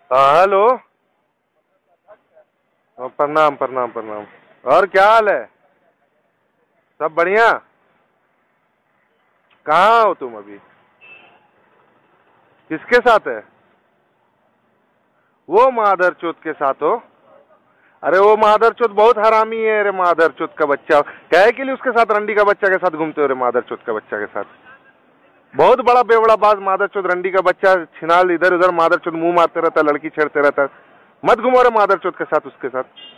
हाँ हेलो। प्रणाम प्रणाम प्रणाम। और क्या हाल है? सब बढ़िया। कहाँ हो तुम अभी? किसके साथ है? वो मादरचोद के साथ हो? अरे वो मादरचोद बहुत हरामी है रे, मादरचोद का बच्चा। कहे के लिए उसके साथ, रंडी का बच्चा के साथ घूमते हो रे, मादरचोद का बच्चा के साथ? बहुत बड़ा बेवड़ा बाज मादरचोद, रंडी का बच्चा छिनाल, इधर उधर मादरचोद मुंह मारते रहता है, लड़की छेड़ते रहता है। मत घुमो रे मादरचोद के साथ, उसके साथ।